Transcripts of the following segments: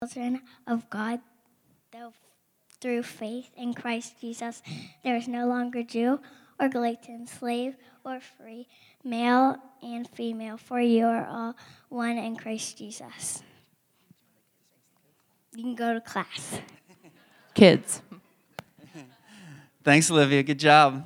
children of God, though through faith in Christ Jesus, there is no longer Jew or Galatian, slave or free, male and female, for you are all one in Christ Jesus. You can go to class. Kids. Thanks, Olivia. Good job.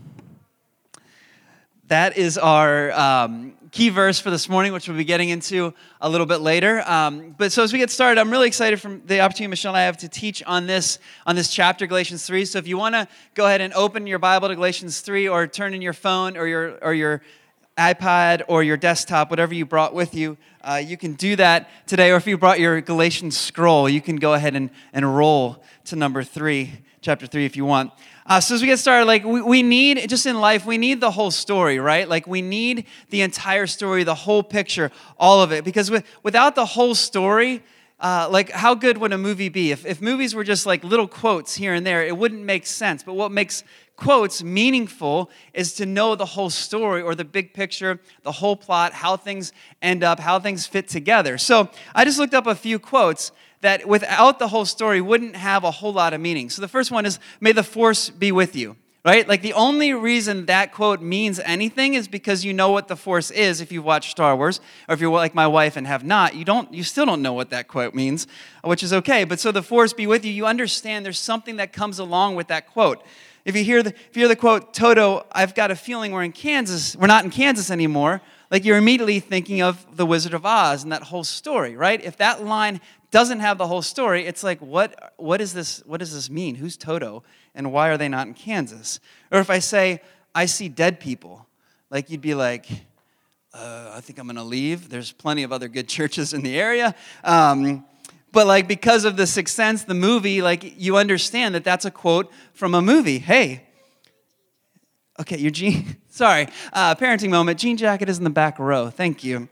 That is our key verse for this morning, which we'll be getting into a little bit later. But so as we get started, I'm really excited for the opportunity Michelle and I have to teach on this chapter, Galatians 3. So if you want to go ahead and open your Bible to Galatians 3, or turn in your phone or your iPad or your desktop, whatever you brought with you, you can do that today. Or if you brought your Galatians scroll, you can go ahead and roll to number 3, chapter 3 if you want. So as we get started, we need, just in life, we need the whole story, right? We need the entire story, the whole picture, all of it. Because without the whole story, how good would a movie be? If movies were just little quotes here and there, it wouldn't make sense. But what makes quotes meaningful is to know the whole story, or the big picture, the whole plot, how things end up, how things fit together. So I just looked up a few quotes that without the whole story wouldn't have a whole lot of meaning. So the first one is, may the force be with you, right? The only reason that quote means anything is because you know what the force is if you've watched Star Wars, or if you're like my wife and have not, you still don't know what that quote means, which is okay. But so the force be with you, you understand there's something that comes along with that quote. If you hear the quote, Toto, I've got a feeling we're not in Kansas anymore, you're immediately thinking of The Wizard of Oz and that whole story, right? If that line doesn't have the whole story, it's what does this mean? Who's Toto, and why are they not in Kansas? Or if I say, I see dead people, you'd be like, I think I'm going to leave. There's plenty of other good churches in the area. But because of The Sixth Sense, the movie, you understand that that's a quote from a movie. Hey, okay, your jean, sorry, parenting moment. Jean jacket is in the back row. Thank you.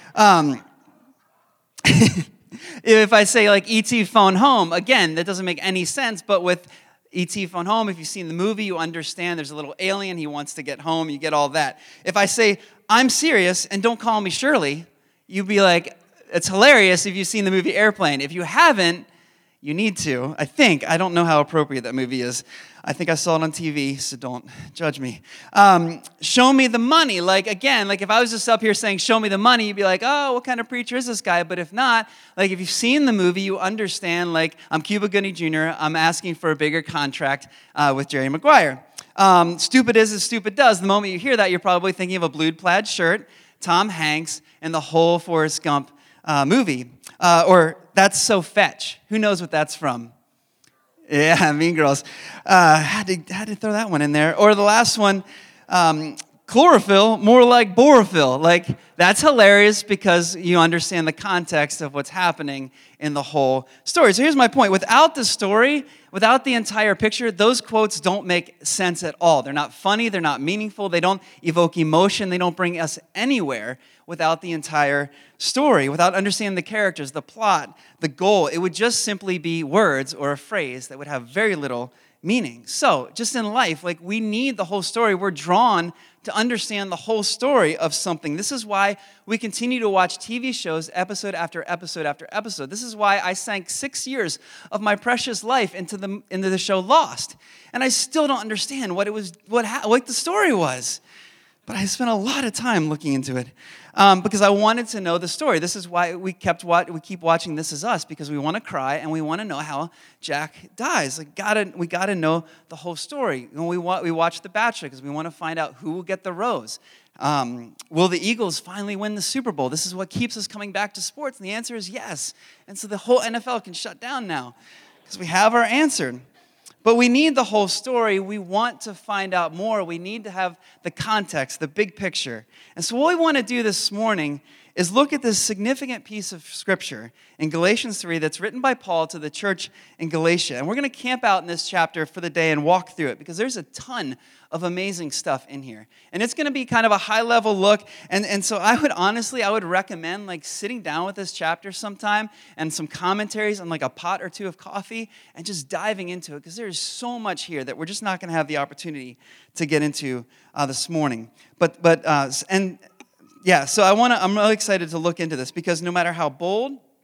If I say E.T. Phone Home, again, that doesn't make any sense, but with E.T. Phone Home, if you've seen the movie, you understand there's a little alien, he wants to get home, you get all that. If I say, I'm serious and don't call me Shirley, you'd be like, it's hilarious if you've seen the movie Airplane. If you haven't, you need to, I think. I don't know how appropriate that movie is. I think I saw it on TV, so don't judge me. Show me the money. If I was just up here saying, show me the money, you'd be like, oh, what kind of preacher is this guy? But if not, if you've seen the movie, you understand, I'm Cuba Gooding Jr., I'm asking for a bigger contract with Jerry Maguire. Stupid is as stupid does. The moment you hear that, you're probably thinking of a blue plaid shirt, Tom Hanks, and the whole Forrest Gump movie. Or That's So Fetch. Who knows what that's from? Yeah, Mean Girls. Had to throw that one in there. Or the last one, chlorophyll, more like borophyll. That's hilarious because you understand the context of what's happening in the whole story. So here's my point. Without the story, without the entire picture, those quotes don't make sense at all. They're not funny. They're not meaningful. They don't evoke emotion. They don't bring us anywhere without the entire story, without understanding the characters, the plot, the goal. It would just simply be words or a phrase that would have very little meaning. So, just in life, we need the whole story. We're drawn to understand the whole story of something. This is why we continue to watch TV shows episode after episode after episode. This is why I sank 6 years of my precious life into the show Lost. And I still don't understand what the story was. But I spent a lot of time looking into it because I wanted to know the story. This is why we keep watching This Is Us, because we want to cry and we want to know how Jack dies. We gotta know the whole story. We watch The Bachelor because we want to find out who will get the rose. Will the Eagles finally win the Super Bowl? This is what keeps us coming back to sports, and the answer is yes. And so the whole NFL can shut down now because we have our answer. But we need the whole story. We want to find out more. We need to have the context, the big picture. And so what we want to do this morning is look at this significant piece of Scripture in Galatians 3 that's written by Paul to the church in Galatia. And we're going to camp out in this chapter for the day and walk through it because there's a ton of amazing stuff in here. And it's going to be kind of a high-level look. And so I would recommend sitting down with this chapter sometime and some commentaries and a pot or two of coffee and just diving into it because there's so much here that we're just not going to have the opportunity to get into this morning. So I'm really excited to look into this because no matter how bold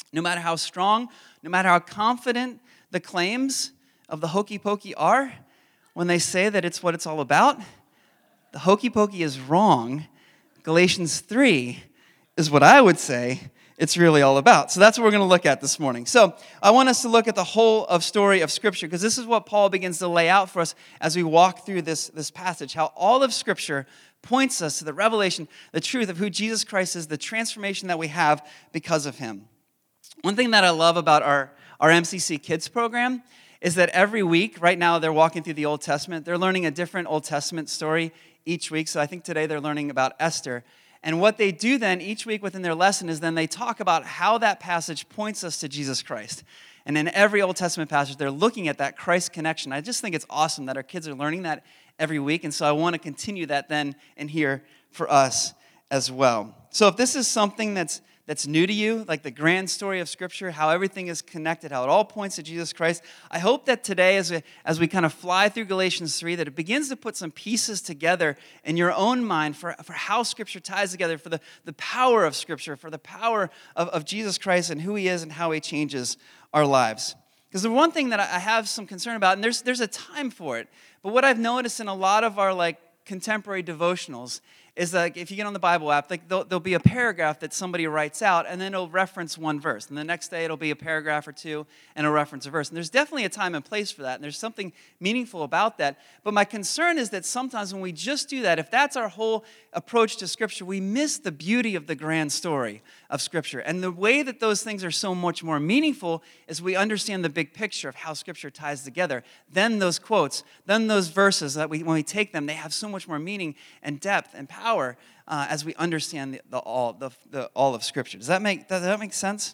No matter how strong, no matter how confident the claims of the hokey pokey are, when they say that it's what it's all about, the hokey pokey is wrong. Galatians 3 is what I would say it's really all about. So that's what we're going to look at this morning. So I want us to look at the whole of story of Scripture, because this is what Paul begins to lay out for us as we walk through this passage, how all of Scripture points us to the revelation, the truth of who Jesus Christ is, the transformation that we have because of him. One thing that I love about our MCC Kids program is that every week, right now they're walking through the Old Testament, they're learning a different Old Testament story each week. So I think today they're learning about Esther. And what they do then each week within their lesson is then they talk about how that passage points us to Jesus Christ. And in every Old Testament passage, they're looking at that Christ connection. I just think it's awesome that our kids are learning that every week. And so I want to continue that then in here for us as well. So if this is something that's new to you, like the grand story of Scripture, how everything is connected, how it all points to Jesus Christ, I hope that today, as we kind of fly through Galatians 3, that it begins to put some pieces together in your own mind for how Scripture ties together, for the power of Scripture, for the power of Jesus Christ and who he is and how he changes our lives. Because the one thing that I have some concern about, and there's a time for it, but what I've noticed in a lot of our contemporary devotionals is if you get on the Bible app, there'll be a paragraph that somebody writes out, and then it'll reference one verse. And the next day, it'll be a paragraph or two, and it'll reference a verse. And there's definitely a time and place for that, and there's something meaningful about that. But my concern is that sometimes when we just do that, if that's our whole approach to Scripture, we miss the beauty of the grand story of Scripture. And the way that those things are so much more meaningful is we understand the big picture of how Scripture ties together. Then those quotes, then those verses, when we take them, they have so much more meaning and depth and power as we understand all of Scripture. Does that make sense?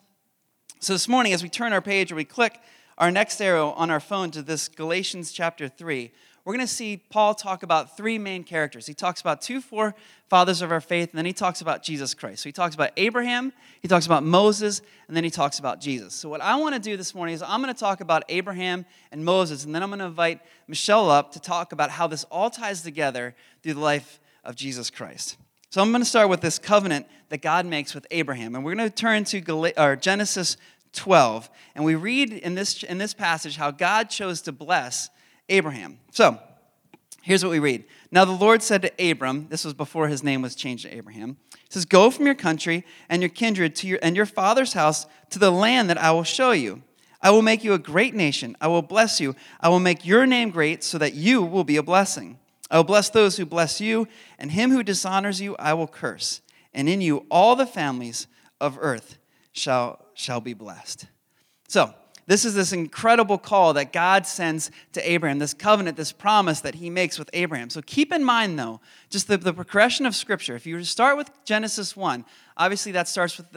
So this morning, as we turn our page or we click our next arrow on our phone to this Galatians chapter 3, we're going to see Paul talk about three main characters. He talks about two forefathers of our faith, and then he talks about Jesus Christ. So he talks about Abraham, he talks about Moses, and then he talks about Jesus. So what I want to do this morning is I'm going to talk about Abraham and Moses, and then I'm going to invite Michelle up to talk about how this all ties together through the life of Jesus Christ. So I'm going to start with this covenant that God makes with Abraham, and we're going to turn to Genesis 12, and we read in this passage how God chose to bless Abraham. So here's what we read. Now the Lord said to Abram, this was before his name was changed to Abraham, he says, "Go from your country and your kindred and your father's house to the land that I will show you. I will make you a great nation. I will bless you. I will make your name great so that you will be a blessing. I will bless those who bless you, and him who dishonors you I will curse. And in you all the families of earth shall be blessed." So this is this incredible call that God sends to Abraham, this covenant, this promise that he makes with Abraham. So keep in mind, though, just the progression of Scripture. If you were to start with Genesis 1, obviously that starts with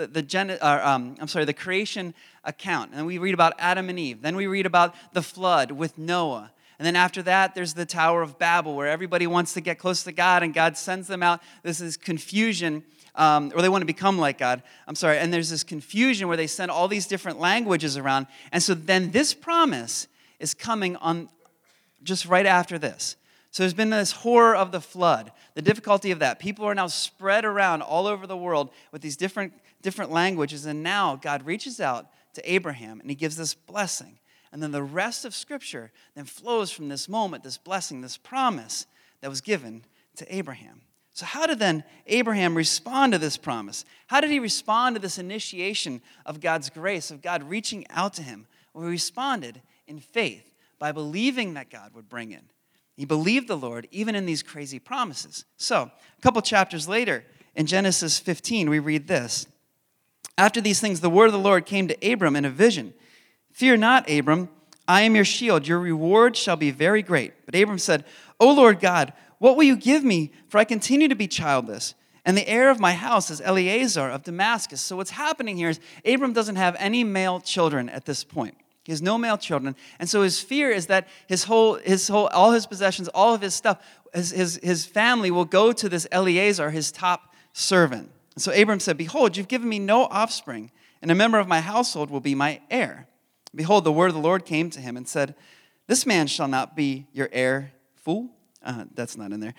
the creation account. And we read about Adam and Eve. Then we read about the flood with Noah. And then after that, there's the Tower of Babel, where everybody wants to get close to God, and God sends them out. This is confusion. Or they want to become like God. And there's this confusion where they send all these different languages around. And so then this promise is coming on just right after this. So there's been this horror of the flood, the difficulty of that. People are now spread around all over the world with these different languages. And now God reaches out to Abraham, and he gives this blessing. And then the rest of Scripture then flows from this moment, this blessing, this promise that was given to Abraham. So how did then Abraham respond to this promise? How did he respond to this initiation of God's grace, of God reaching out to him? Well, he responded in faith by believing that God would bring it. He believed the Lord even in these crazy promises. So a couple chapters later, in Genesis 15, we read this. "After these things, the word of the Lord came to Abram in a vision. 'Fear not, Abram, I am your shield. Your reward shall be very great.' But Abram said, 'O Lord God, what will you give me? For I continue to be childless. And the heir of my house is Eliezer of Damascus.'" So what's happening here is Abram doesn't have any male children at this point. He has no male children. And so his fear is that all his possessions, all of his stuff, his family will go to this Eliezer, his top servant. And so Abram said, "Behold, you've given me no offspring, and a member of my household will be my heir." Behold, the word of the Lord came to him and said, "This man shall not be your heir, fool." That's not in there.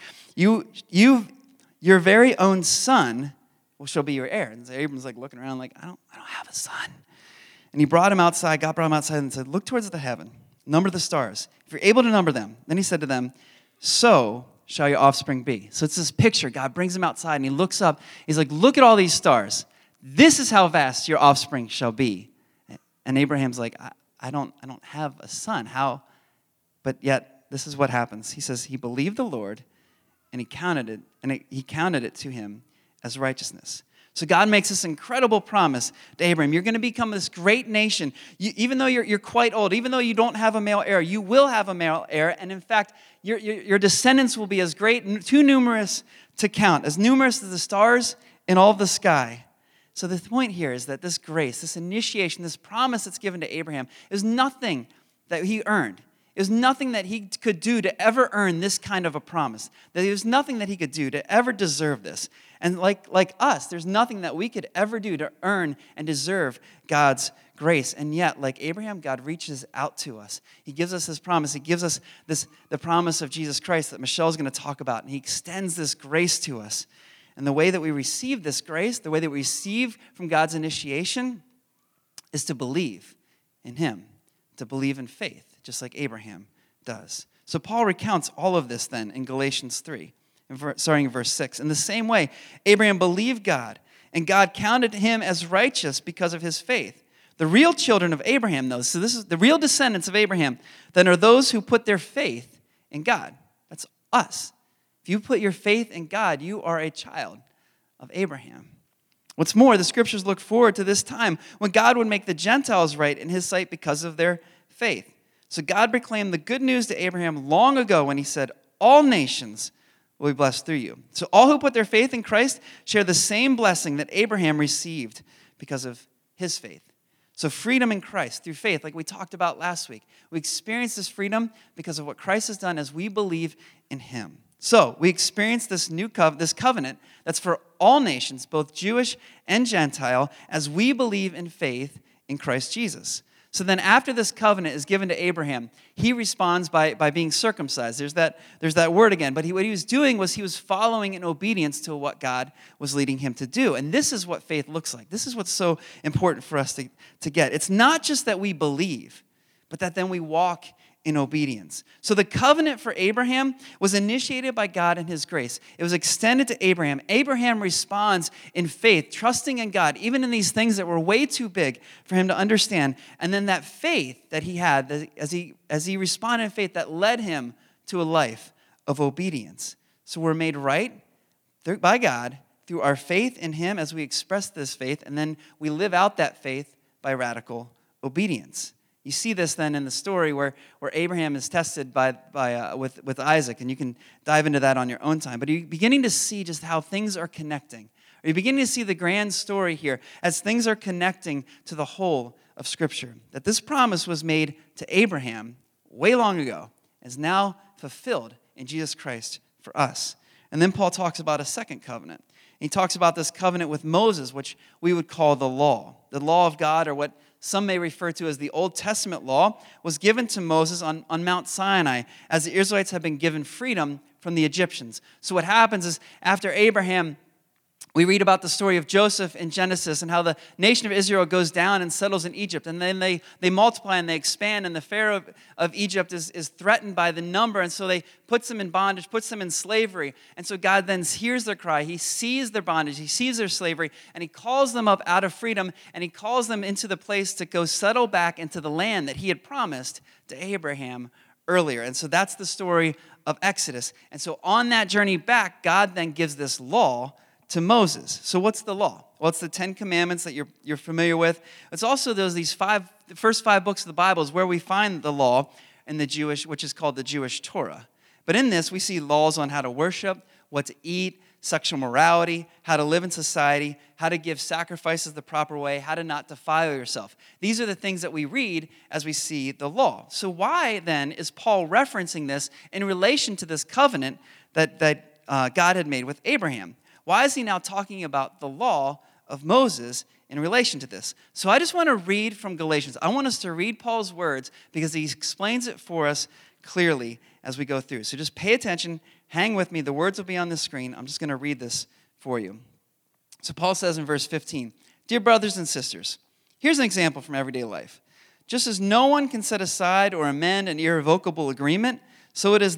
Your very own son shall be your heir. And so Abram's looking around I don't have a son. And he brought him outside, God brought him outside and said, look towards the heaven, number the stars. If you're able to number them. Then he said to them, so shall your offspring be. So it's this picture. God brings him outside and he looks up. He's like, look at all these stars. This is how vast your offspring shall be. And Abraham's like, I don't have a son. How? But yet, this is what happens. He says, he believed the Lord, and he counted it to him as righteousness. So God makes this incredible promise to Abraham. You're going to become this great nation. Even though you're quite old, even though you don't have a male heir, you will have a male heir. And in fact, your descendants will be as great, too numerous to count, as numerous as the stars in all of the sky. So the point here is that this grace, this initiation, this promise that's given to Abraham is nothing that he earned. It was nothing that he could do to ever earn this kind of a promise. That there was nothing that he could do to ever deserve this. And like us, there's nothing that we could ever do to earn and deserve God's grace. And yet, like Abraham, God reaches out to us. He gives us this promise. He gives us the promise of Jesus Christ that Michelle's going to talk about. And he extends this grace to us. And the way that we receive this grace, the way that we receive from God's initiation, is to believe in him, to believe in faith, just like Abraham does. So Paul recounts all of this then in Galatians 3, starting in verse 6. In the same way, Abraham believed God, and God counted him as righteous because of his faith. The real children of Abraham, though, so this is the real descendants of Abraham, then are those who put their faith in God. That's us. If you put your faith in God, you are a child of Abraham. What's more, the scriptures look forward to this time when God would make the Gentiles right in his sight because of their faith. So God proclaimed the good news to Abraham long ago when he said, all nations will be blessed through you. So all who put their faith in Christ share the same blessing that Abraham received because of his faith. So freedom in Christ through faith, like we talked about last week. We experience this freedom because of what Christ has done as we believe in him. So we experience this this covenant that's for all nations, both Jewish and Gentile, as we believe in faith in Christ Jesus. So then after this covenant is given to Abraham, he responds by being circumcised. There's that word again. But what he was doing was he was following in obedience to what God was leading him to do. And this is what faith looks like. This is what's so important for us to get. It's not just that we believe, but that then we walk in obedience. So the covenant for Abraham was initiated by God in his grace. It was extended to Abraham. Abraham responds in faith, trusting in God, even in these things that were way too big for him to understand. And then that faith that he had, as he responded in faith, that led him to a life of obedience. So we're made right by God through our faith in him as we express this faith, and then we live out that faith by radical obedience. You see this then in the story where Abraham is tested with Isaac, and you can dive into that on your own time. But you're beginning to see just how things are connecting. Are you beginning to see the grand story here as things are connecting to the whole of Scripture? That this promise was made to Abraham way long ago, is now fulfilled in Jesus Christ for us. And then Paul talks about a second covenant. He talks about this covenant with Moses, which we would call the law. The law of God, or what some may refer to as the Old Testament law, was given to Moses on Mount Sinai as the Israelites had been given freedom from the Egyptians. So what happens is after Abraham, we read about the story of Joseph in Genesis and how the nation of Israel goes down and settles in Egypt. And then they multiply and they expand, and the Pharaoh of Egypt is threatened by the number. And so they puts them in bondage, puts them in slavery. And so God then hears their cry. He sees their bondage. He sees their slavery. And he calls them up out of freedom. And he calls them into the place to go settle back into the land that he had promised to Abraham earlier. And so that's the story of Exodus. And so on that journey back, God then gives this law to Moses. So what's the law? Well, it's the 10 Commandments that you're familiar with. It's also the first five books of the Bible is where we find the law in the Jewish, which is called the Jewish Torah. But in this, we see laws on how to worship, what to eat, sexual morality, how to live in society, how to give sacrifices the proper way, how to not defile yourself. These are the things that we read as we see the law. So why then is Paul referencing this in relation to this covenant that God had made with Abraham? Why is he now talking about the law of Moses in relation to this? So I just want to read from Galatians. I want us to read Paul's words because he explains it for us clearly as we go through. So just pay attention, hang with me. The words will be on the screen. I'm just going to read this for you. So Paul says in verse 15, "Dear brothers and sisters, Here's an example from everyday life. Just as no one can set aside or amend an irrevocable agreement, so it is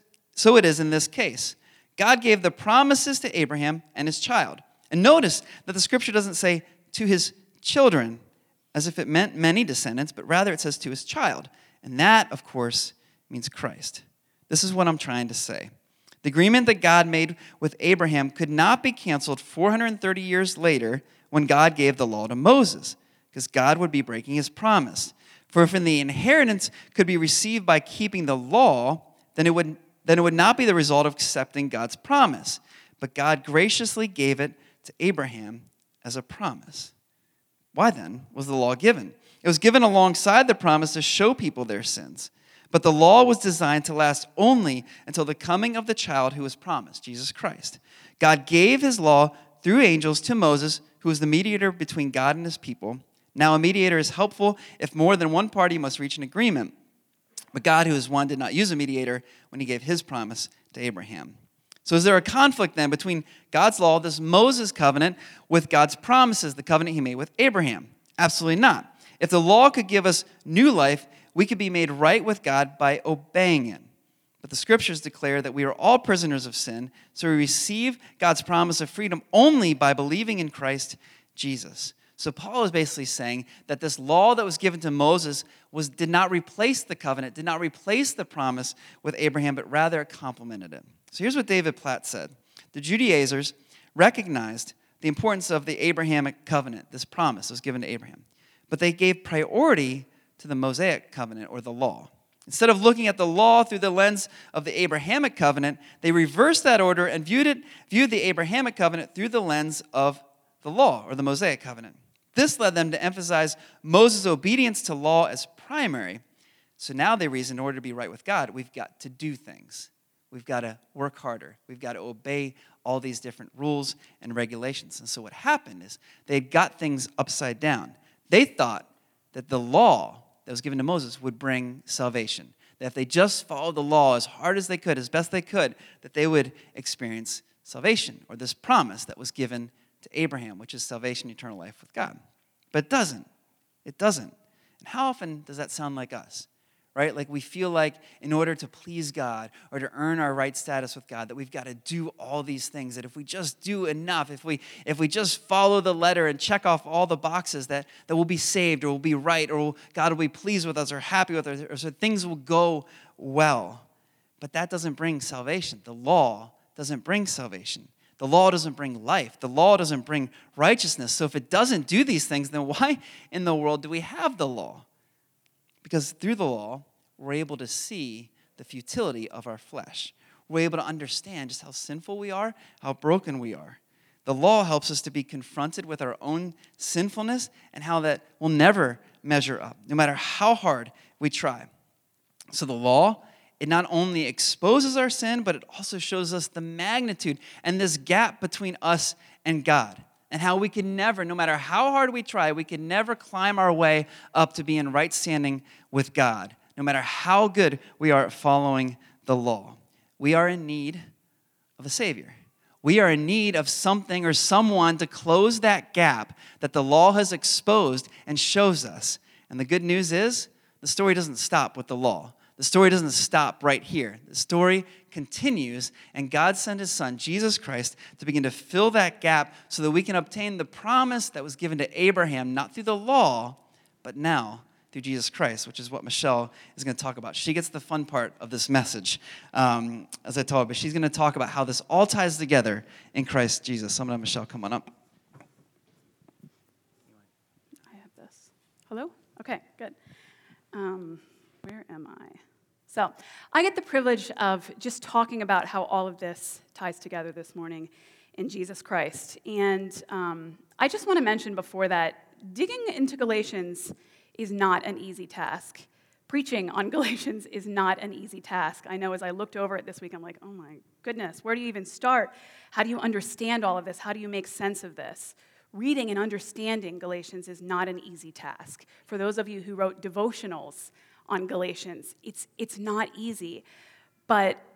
in this case. God gave the promises to Abraham and his child. And notice that the scripture doesn't say to his children, as if it meant many descendants, but rather it says to his child. And that, of course, means Christ. This is what I'm trying to say. The agreement that God made with Abraham could not be canceled 430 years later when God gave the law to Moses, because God would be breaking his promise. For if the inheritance could be received by keeping the law, then it would not be the result of accepting God's promise. But God graciously gave it to Abraham as a promise. Why then was the law given? It was given alongside the promise to show people their sins. But the law was designed to last only until the coming of the child who was promised, Jesus Christ. God gave his law through angels to Moses, who was the mediator between God and his people. Now a mediator is helpful if more than one party must reach an agreement. But God, who is one, did not use a mediator when he gave his promise to Abraham. So is there a conflict then between God's law, this Moses covenant, with God's promises, the covenant he made with Abraham? Absolutely not. If the law could give us new life, we could be made right with God by obeying it. But the scriptures declare that we are all prisoners of sin, so we receive God's promise of freedom only by believing in Christ Jesus. So Paul is basically saying that this law that was given to Moses did not replace the covenant, did not replace the promise with Abraham, but rather it complemented it. So here's what David Platt said. The Judaizers recognized the importance of the Abrahamic covenant, this promise that was given to Abraham. But they gave priority to the Mosaic covenant or the law. Instead of looking at the law through the lens of the Abrahamic covenant, they reversed that order and viewed the Abrahamic covenant through the lens of the law or the Mosaic covenant. This led them to emphasize Moses' obedience to law as primary. So now they reason in order to be right with God, we've got to do things. We've got to work harder. We've got to obey all these different rules and regulations. And so what happened is they got things upside down. They thought that the law that was given to Moses would bring salvation. That if they just followed the law as hard as they could, as best they could, that they would experience salvation or this promise that was given to Abraham, which is salvation, eternal life with God. But it doesn't. It doesn't. And how often does that sound like us? Right? Like we feel like in order to please God or to earn our right status with God, that we've got to do all these things, that if we just do enough, if we just follow the letter and check off all the boxes, that we'll be saved or we'll be right or God will be pleased with us or happy with us or so things will go well. But that doesn't bring salvation. The law doesn't bring salvation. The law doesn't bring life. The law doesn't bring righteousness. So if it doesn't do these things, then why in the world do we have the law? Because through the law, we're able to see the futility of our flesh. We're able to understand just how sinful we are, how broken we are. The law helps us to be confronted with our own sinfulness and how that will never measure up, no matter how hard we try. So the law, it not only exposes our sin, but it also shows us the magnitude and this gap between us and God. And how we can never, no matter how hard we try, we can never climb our way up to be in right standing with God, no matter how good we are at following the law. We are in need of a Savior. We are in need of something or someone to close that gap that the law has exposed and shows us. And the good news is, the story doesn't stop with the law. The story doesn't stop right here. The story continues, and God sent his son, Jesus Christ, to begin to fill that gap so that we can obtain the promise that was given to Abraham, not through the law, but now through Jesus Christ, which is what Michelle is going to talk about. She gets the fun part of this message, as I told her, but she's going to talk about how this all ties together in Christ Jesus. So I'm going to have Michelle come on up. I have this. Hello? Okay, good. Where am I? So I get the privilege of just talking about how all of this ties together this morning in Jesus Christ. And I just want to mention before that, digging into Galatians is not an easy task. Preaching on Galatians is not an easy task. I know as I looked over it this week, I'm like, oh my goodness, where do you even start? How do you understand all of this? How do you make sense of this? Reading and understanding Galatians is not an easy task. For those of you who wrote devotionals on Galatians, it's not easy. But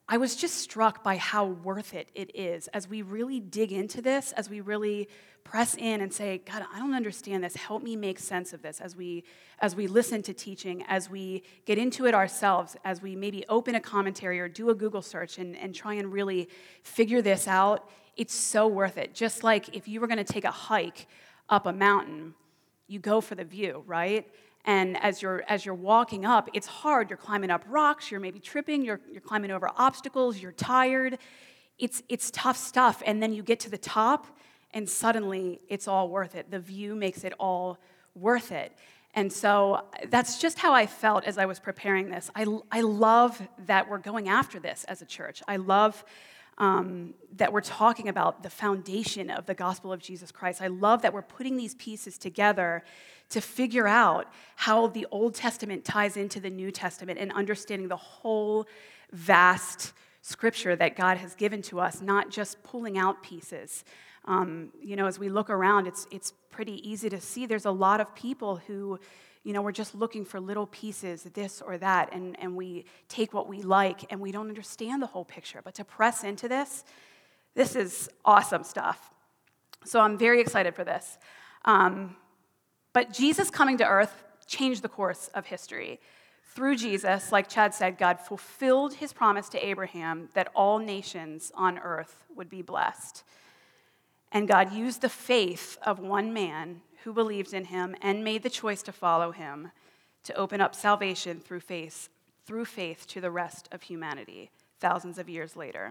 I was just struck by how worth it is as we really dig into this, as we really press in and say, God, I don't understand this. Help me make sense of this as we listen to teaching, as we get into it ourselves, as we maybe open a commentary or do a Google search and try and really figure this out. It's so worth it. Just like if you were going to take a hike up a mountain, you go for the view, right? And as you're walking up, it's hard. You're climbing up rocks. You're maybe tripping. You're climbing over obstacles. You're tired. It's tough stuff. And then you get to the top, and suddenly it's all worth it. The view makes it all worth it. And so that's just how I felt as I was preparing this. I love that we're going after this as a church. I love that we're talking about the foundation of the gospel of Jesus Christ. I love that we're putting these pieces together to figure out how the Old Testament ties into the New Testament and understanding the whole vast scripture that God has given to us, not just pulling out pieces. As we look around, it's pretty easy to see there's a lot of people who, we're just looking for little pieces, this or that, and we take what we like, and we don't understand the whole picture. But to press into this is awesome stuff. So I'm very excited for this. But Jesus coming to earth changed the course of history. Through Jesus, like Chad said, God fulfilled his promise to Abraham that all nations on earth would be blessed. And God used the faith of one man who believed in him and made the choice to follow him to open up salvation through faith to the rest of humanity, thousands of years later.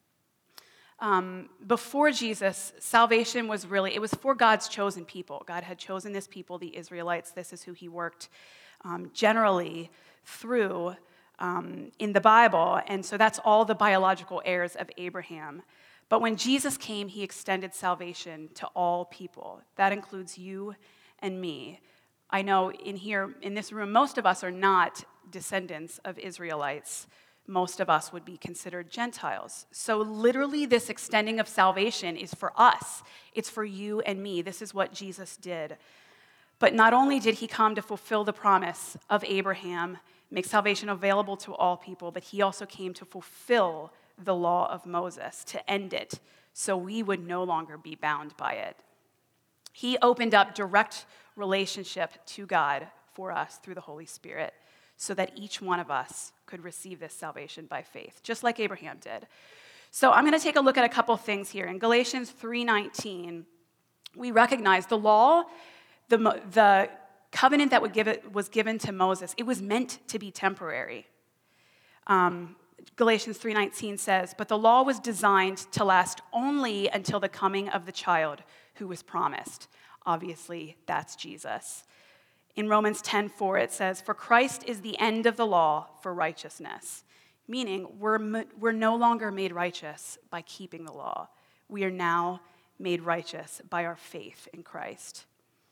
Before Jesus, salvation was it was for God's chosen people. God had chosen this people, the Israelites. This is who he worked generally through in the Bible. And so that's all the biological heirs of Abraham. But when Jesus came, he extended salvation to all people. That includes you and me. I know in this room, most of us are not descendants of Israelites. Most of us would be considered Gentiles. So literally, this extending of salvation is for us. It's for you and me. This is what Jesus did. But not only did he come to fulfill the promise of Abraham, make salvation available to all people, but he also came to fulfill the law of Moses, to end it, so we would no longer be bound by it. He opened up direct relationship to God for us through the Holy Spirit, so that each one of us could receive this salvation by faith, just like Abraham did. So I'm going to take a look at a couple things here. In Galatians 3:19, we recognize the law, the covenant that was given to Moses, it was meant to be temporary. Galatians 3:19 says, "But the law was designed to last only until the coming of the child who was promised." Obviously, that's Jesus. In Romans 10:4, it says, "For Christ is the end of the law for righteousness," meaning we're no longer made righteous by keeping the law. We are now made righteous by our faith in Christ.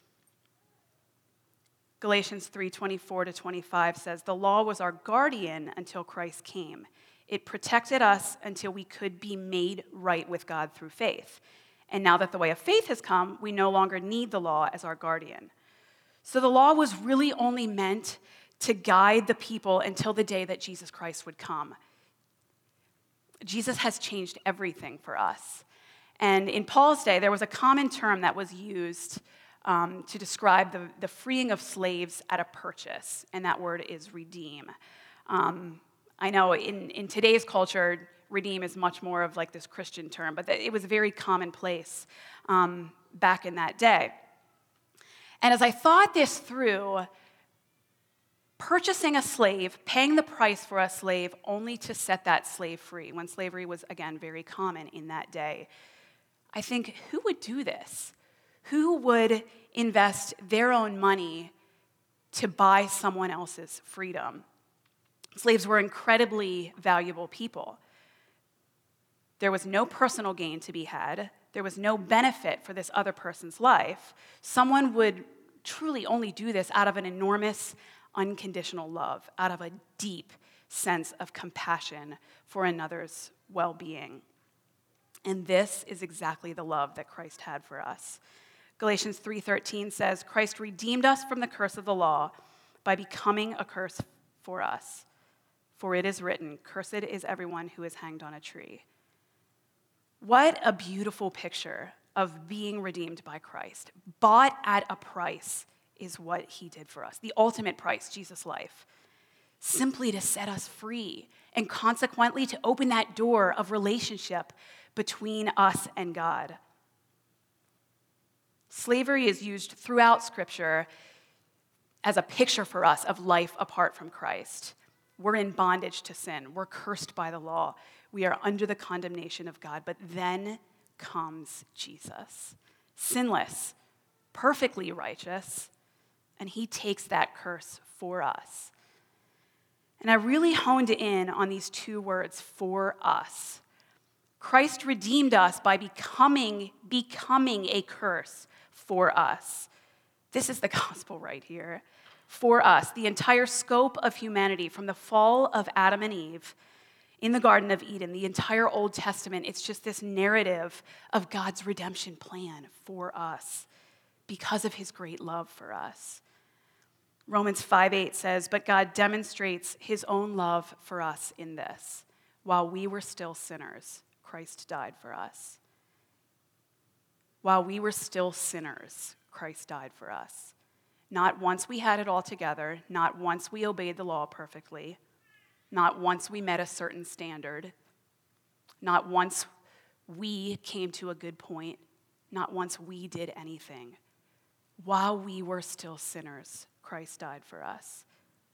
Galatians 3:24-25 says, "The law was our guardian until Christ came. It protected us until we could be made right with God through faith. And now that the way of faith has come, we no longer need the law as our guardian." So the law was really only meant to guide the people until the day that Jesus Christ would come. Jesus has changed everything for us. And in Paul's day, there was a common term that was used to describe the freeing of slaves at a purchase, and that word is redeem. I know in today's culture, redeem is much more of like this Christian term, but it was very commonplace back in that day. And as I thought this through, purchasing a slave, paying the price for a slave only to set that slave free, when slavery was, again, very common in that day, I think, who would do this? Who would invest their own money to buy someone else's freedom? Slaves were incredibly valuable people. There was no personal gain to be had. There was no benefit for this other person's life. Someone would truly only do this out of an enormous, unconditional love, out of a deep sense of compassion for another's well-being. And this is exactly the love that Christ had for us. Galatians 3:13 says, "Christ redeemed us from the curse of the law by becoming a curse for us." For it is written, 'Cursed is everyone who is hanged on a tree.'" What a beautiful picture of being redeemed by Christ. Bought at a price is what he did for us. The ultimate price, Jesus' life. Simply to set us free and consequently to open that door of relationship between us and God. Slavery is used throughout Scripture as a picture for us of life apart from Christ. We're in bondage to sin. We're cursed by the law. We are under the condemnation of God. But then comes Jesus, sinless, perfectly righteous, and he takes that curse for us. And I really honed in on these two words, for us. Christ redeemed us by becoming a curse for us. This is the gospel right here. For us, the entire scope of humanity, from the fall of Adam and Eve in the Garden of Eden, the entire Old Testament, it's just this narrative of God's redemption plan for us because of his great love for us. Romans 5:8 says, "But God demonstrates his own love for us in this: while we were still sinners, Christ died for us." While we were still sinners, Christ died for us. Not once we had it all together, not once we obeyed the law perfectly, not once we met a certain standard, not once we came to a good point, not once we did anything. While we were still sinners, Christ died for us.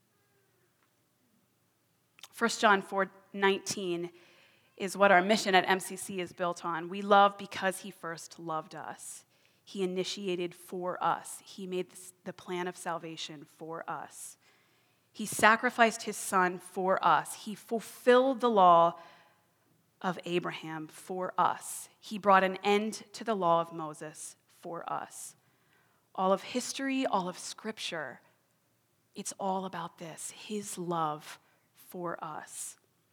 1 John 4:19 is what our mission at MCC is built on. We love because he first loved us. He initiated for us. He made the plan of salvation for us. He sacrificed his son for us. He fulfilled the law of Abraham for us. He brought an end to the law of Moses for us. All of history, all of Scripture, it's all about this, his love for us.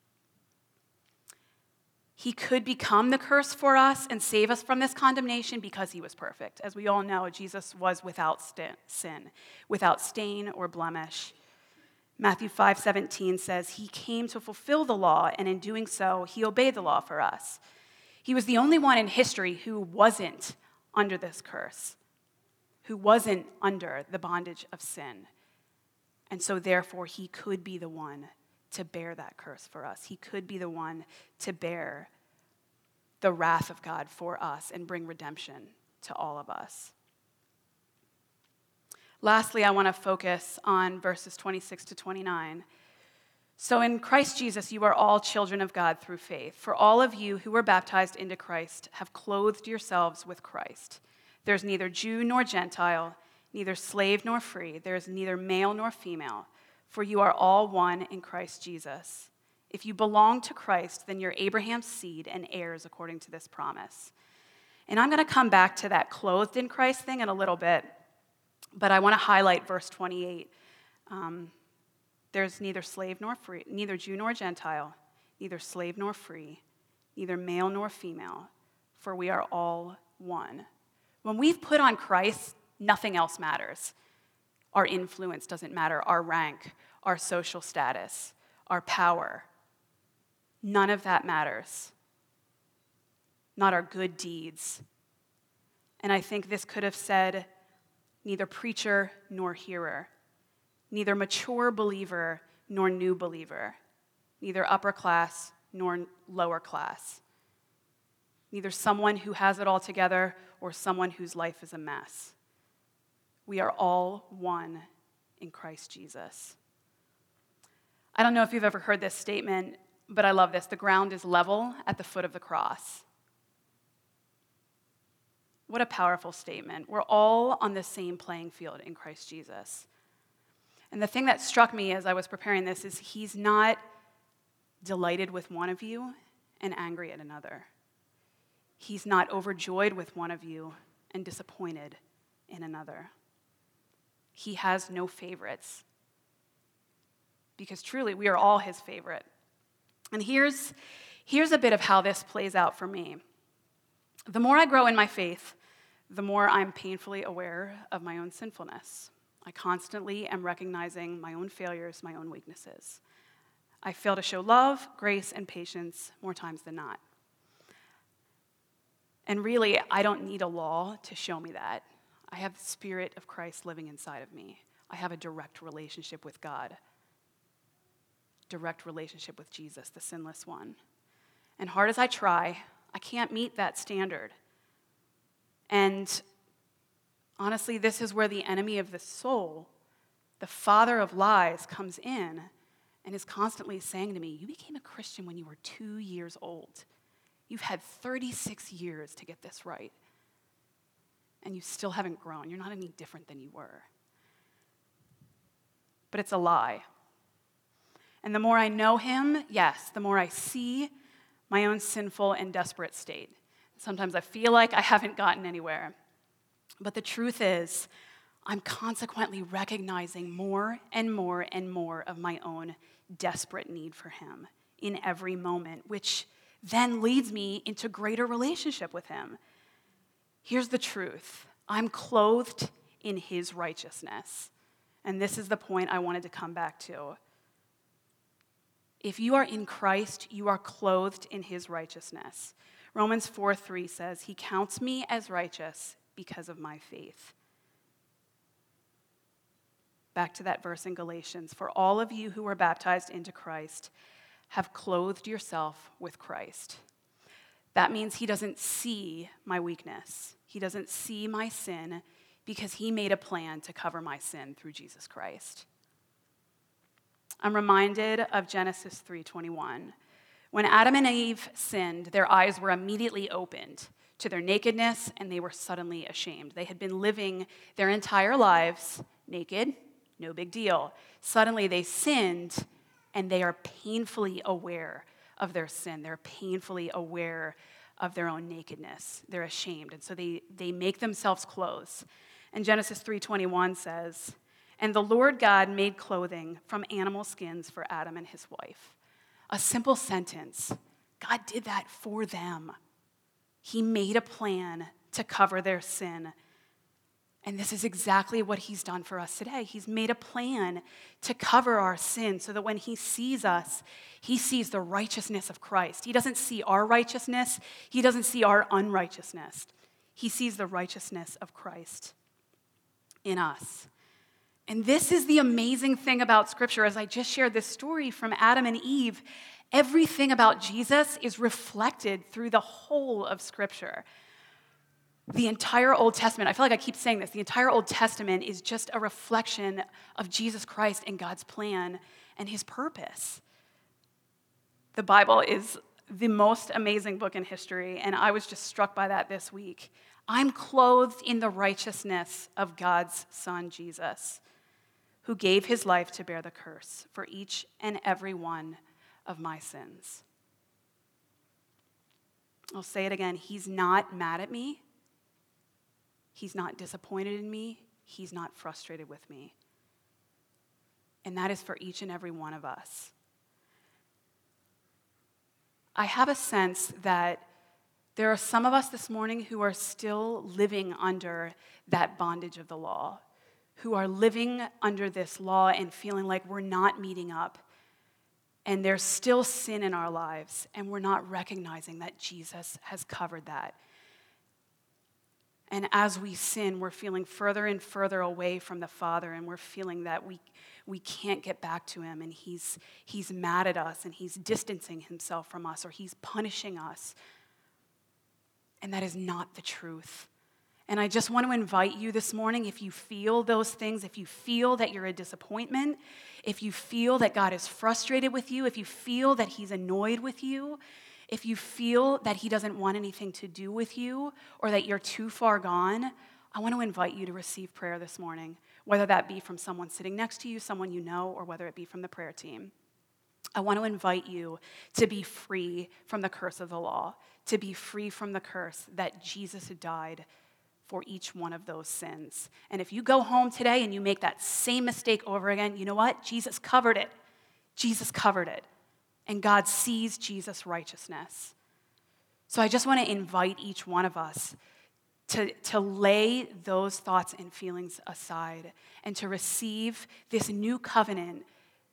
He could become the curse for us and save us from this condemnation because he was perfect. As we all know, Jesus was without sin, without stain or blemish. Matthew 5:17 says, "He came to fulfill the law, and in doing so, he obeyed the law for us." He was the only one in history who wasn't under this curse, who wasn't under the bondage of sin. And so therefore, he could be the one to bear that curse for us. He could be the one to bear the wrath of God for us and bring redemption to all of us. Lastly, I want to focus on verses 26 to 29. "So in Christ Jesus, you are all children of God through faith. For all of you who were baptized into Christ have clothed yourselves with Christ. There's neither Jew nor Gentile, neither slave nor free. There is neither male nor female, for you are all one in Christ Jesus. If you belong to Christ, then you're Abraham's seed and heirs according to this promise." And I'm going to come back to that clothed in Christ thing in a little bit, but I want to highlight verse 28. There's neither slave nor free, neither Jew nor Gentile, neither slave nor free, neither male nor female, for we are all one. When we've put on Christ, nothing else matters. Our influence doesn't matter, our rank, our social status, our power. None of that matters. Not our good deeds. And I think this could have said neither preacher nor hearer, neither mature believer nor new believer, neither upper class nor lower class, neither someone who has it all together or someone whose life is a mess. We are all one in Christ Jesus. I don't know if you've ever heard this statement, but I love this. The ground is level at the foot of the cross. What a powerful statement. We're all on the same playing field in Christ Jesus. And the thing that struck me as I was preparing this is he's not delighted with one of you and angry at another. He's not overjoyed with one of you and disappointed in another. He has no favorites. Because truly, we are all his favorite. And here's a bit of how this plays out for me. The more I grow in my faith, the more I'm painfully aware of my own sinfulness. I constantly am recognizing my own failures, my own weaknesses. I fail to show love, grace, and patience more times than not. And really, I don't need a law to show me that. I have the Spirit of Christ living inside of me. I have a direct relationship with God, direct relationship with Jesus, the sinless one. And hard as I try, I can't meet that standard. And honestly, this is where the enemy of the soul, the father of lies, comes in and is constantly saying to me, you became a Christian when you were 2 years old. You've had 36 years to get this right. And you still haven't grown. You're not any different than you were. But it's a lie. And the more I know him, yes, the more I see my own sinful and desperate state. Sometimes I feel like I haven't gotten anywhere. But the truth is, I'm consequently recognizing more and more and more of my own desperate need for him in every moment, which then leads me into greater relationship with him. Here's the truth. I'm clothed in his righteousness. And this is the point I wanted to come back to. If you are in Christ, you are clothed in his righteousness. Romans 4:3 says, he counts me as righteous because of my faith. Back to that verse in Galatians. For all of you who are baptized into Christ have clothed yourself with Christ. That means he doesn't see my weakness. He doesn't see my sin because he made a plan to cover my sin through Jesus Christ. I'm reminded of Genesis 3:21. When Adam and Eve sinned, their eyes were immediately opened to their nakedness, and they were suddenly ashamed. They had been living their entire lives naked, no big deal. Suddenly they sinned, and they are painfully aware of their sin. They're painfully aware of their own nakedness. They're ashamed, and so they make themselves clothes. And Genesis 3:21 says, and the Lord God made clothing from animal skins for Adam and his wife. A simple sentence. God did that for them. He made a plan to cover their sin. And this is exactly what he's done for us today. He's made a plan to cover our sin so that when he sees us, he sees the righteousness of Christ. He doesn't see our righteousness. He doesn't see our unrighteousness. He sees the righteousness of Christ in us. And this is the amazing thing about Scripture. As I just shared this story from Adam and Eve, everything about Jesus is reflected through the whole of Scripture. The entire Old Testament, I feel like I keep saying this, the entire Old Testament is just a reflection of Jesus Christ and God's plan and his purpose. The Bible is the most amazing book in history, and I was just struck by that this week. I'm clothed in the righteousness of God's Son, Jesus, who gave his life to bear the curse for each and every one of my sins. I'll say it again. He's not mad at me. He's not disappointed in me. He's not frustrated with me. And that is for each and every one of us. I have a sense that there are some of us this morning who are still living under that bondage of the law, who are living under this law and feeling like we're not meeting up, and there's still sin in our lives, and we're not recognizing that Jesus has covered that. And as we sin, we're feeling further and further away from the Father, and we're feeling that we can't get back to him, and he's mad at us, and he's distancing himself from us, or he's punishing us. And that is not the truth. And I just want to invite you this morning, if you feel those things, if you feel that you're a disappointment, if you feel that God is frustrated with you, if you feel that he's annoyed with you, if you feel that he doesn't want anything to do with you or that you're too far gone, I want to invite you to receive prayer this morning, whether that be from someone sitting next to you, someone you know, or whether it be from the prayer team. I want to invite you to be free from the curse of the law, to be free from the curse that Jesus had died for each one of those sins. And if you go home today and you make that same mistake over again, you know what? Jesus covered it. Jesus covered it. And God sees Jesus' righteousness. So I just want to invite each one of us to lay those thoughts and feelings aside and to receive this new covenant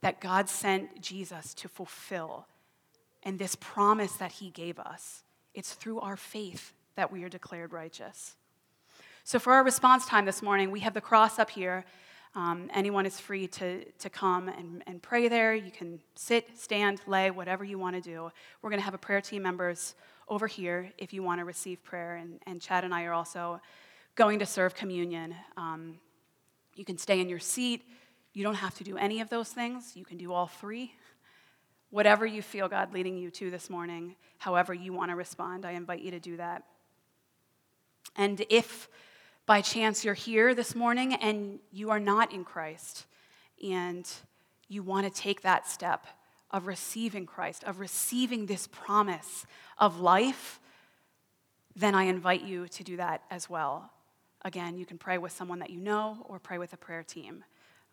that God sent Jesus to fulfill, and this promise that he gave us. It's through our faith that we are declared righteous. So for our response time this morning, we have the cross up here. Anyone is free to come and pray there. You can sit, stand, lay, whatever you want to do. We're going to have a prayer team members over here if you want to receive prayer. And Chad and I are also going to serve communion. You can stay in your seat. You don't have to do any of those things. You can do all three. Whatever you feel God leading you to this morning, however you want to respond, I invite you to do that. And if by chance you're here this morning and you are not in Christ and you want to take that step of receiving Christ, of receiving this promise of life, then I invite you to do that as well. Again, you can pray with someone that you know or pray with a prayer team.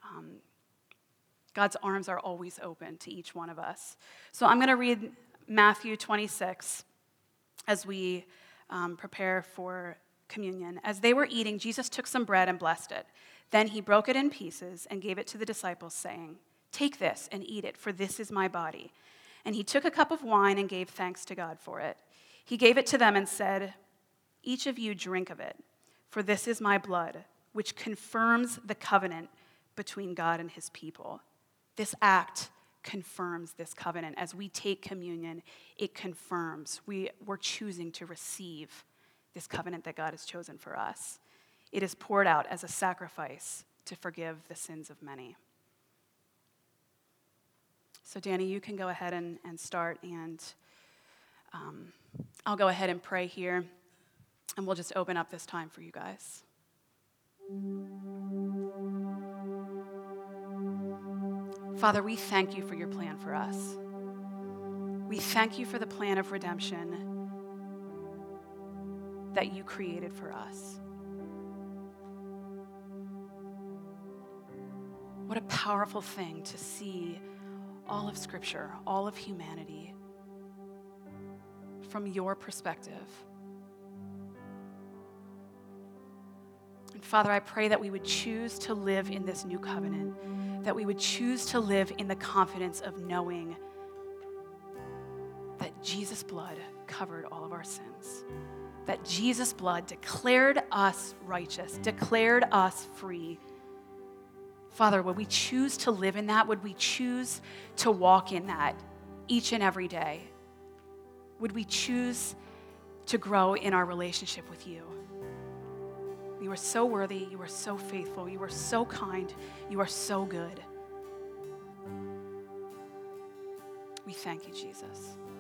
God's arms are always open to each one of us. So I'm going to read Matthew 26 as we prepare for communion. As they were eating, Jesus took some bread and blessed it. Then he broke it in pieces and gave it to the disciples, saying, "Take this and eat it, for this is my body." And he took a cup of wine and gave thanks to God for it. He gave it to them and said, "Each of you drink of it, for this is my blood, which confirms the covenant between God and his people." This act confirms this covenant. As we take communion, it confirms we're choosing to receive this covenant that God has chosen for us. It is poured out as a sacrifice to forgive the sins of many. So Danny, you can go ahead and start, and I'll go ahead and pray here, and we'll just open up this time for you guys. Father, we thank you for your plan for us. We thank you for the plan of redemption that you created for us. What a powerful thing to see all of Scripture, all of humanity from your perspective. And Father, I pray that we would choose to live in this new covenant, that we would choose to live in the confidence of knowing that Jesus' blood covered all of our sins, that Jesus' blood declared us righteous, declared us free. Father, would we choose to live in that? Would we choose to walk in that each and every day? Would we choose to grow in our relationship with you? You are so worthy. You are so faithful. You are so kind. You are so good. We thank you, Jesus.